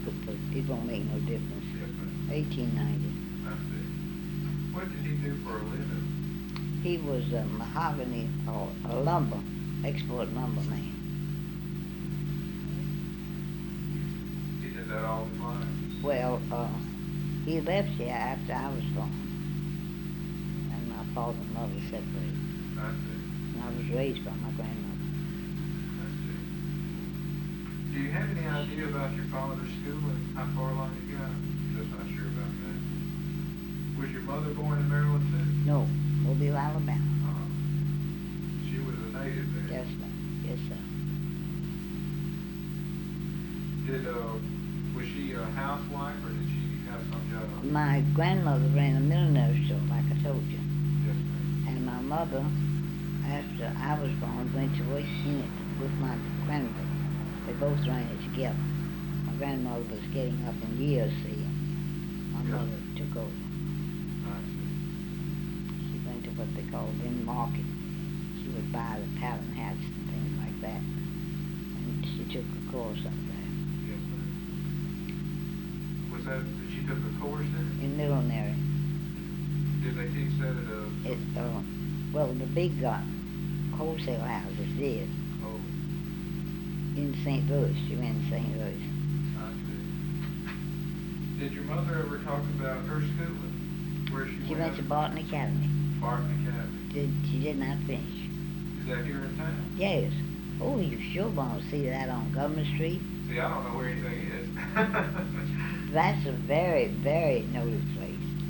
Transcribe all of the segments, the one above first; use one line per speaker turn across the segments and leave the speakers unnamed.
It won't make no difference.
Yes, ma'am.
1890.
I see. What did he do for a living?
He was a mahogany or a lumber, export lumber man.
He did that all his life.
Well, he left here after I was born, and my father and mother separated.
I see.
And I was raised by my grandmother.
I see. Do you have any idea about your father's schooling? How far along he got? Just not sure about that. Was your mother born in Maryland too?
No, Mobile, Alabama.
Uh, she was a native there.
Yes, sir. Yes, sir.
Was she a housewife or did she have some job?
My grandmother ran a millinery store, like I told you.
Yes, ma'am.
And my mother, after I was born, went to work in it with my grandmother. They both ran it together. My grandmother was getting up in years, see, and my
Yes.
mother took over.
I see.
She went to what they call in market. She would buy the pattern hats and things like that. And she took a course up there
Yes, ma'am. Was that she took a course in it?
in millinery.
Did they teach that at a?
It, well, the big wholesale houses did
Oh,
in St. Louis. She ran in St. Louis.
I see. Did your mother ever talk about her schooling? Where
She went to Barton Academy.
Barton Academy.
She did not finish.
Is that here in town?
Yes. Oh, you sure want to see that on Government Street?
See, I don't know where anything is.
That's a very, very noted place.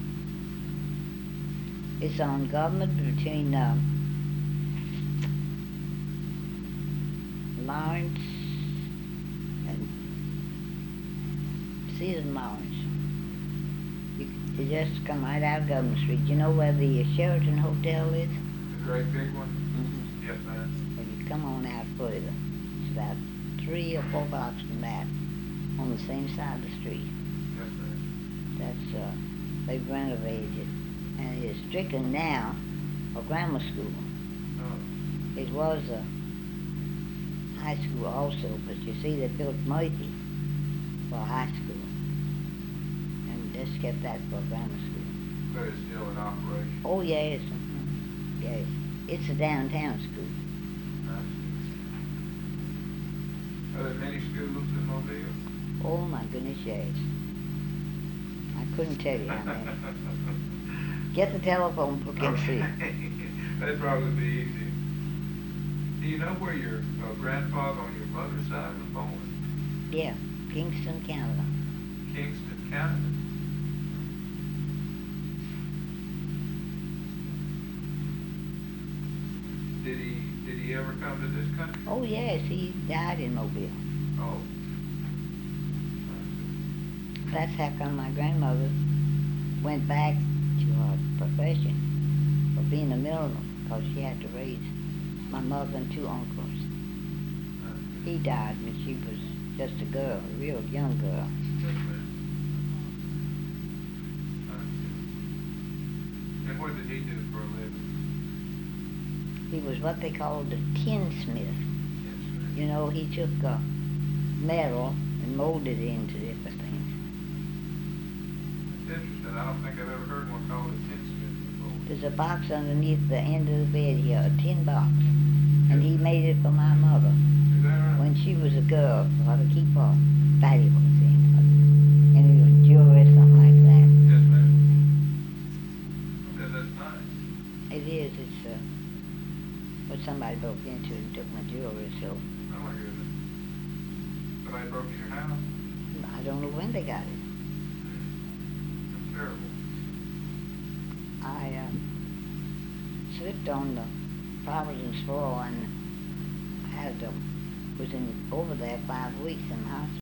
It's on Government between Lawrence and Cedar and Lawrence. You just come right out of Government Street. You know where the Sheraton Hotel is?
The great big one?
Mm-hmm.
Yes, ma'am.
Well, you come on out further. It's about 3 or 4 blocks from that, on the same side of the street.
Yes, ma'am.
That's, they've renovated it. And it's strictly now a grammar school.
Oh,
It was a high school also, but you see they built Murphy for a high school. And just kept that for a grammar school.
but it's still in operation.
Oh, yes. Mhm. Yes. It's a downtown school.
I see. Are there many schools in Mobile?
Oh, my goodness, yes. I couldn't tell you how many. Get the telephone book and see.
That'd probably be easy. Do you know where your grandfather on your mother's side was born?
Yeah, Kingston, Canada.
Kingston, Canada. Did he ever come to this country?
Oh, yes, he died in Mobile.
Oh.
That's how come my grandmother went back to her profession of being a milliner, because she had to raise my mother and 2 uncles. He died when she was just a girl, a real young girl.
Yes, ma'am. And what did he do for a living?
He was what they called a tinsmith.
Yes, ma'am.
You know, he took metal and molded it into different things.
That's interesting. I don't think I've ever heard one called a tinsmith before.
There's a box underneath the end of the bed here, a tin box, and he made it for my mother
Is that right?
when she was a girl, for her to keep her valuable things. And it was jewelry, something like that.
Yes, ma'am. Okay, that's nice.
It is. It's what somebody broke into and took my jewelry. So
Oh my goodness. Somebody broke in your house?
I don't know when they got it.
That's terrible.
I slipped on the Providence floor and had was in over there 5 weeks in the hospital.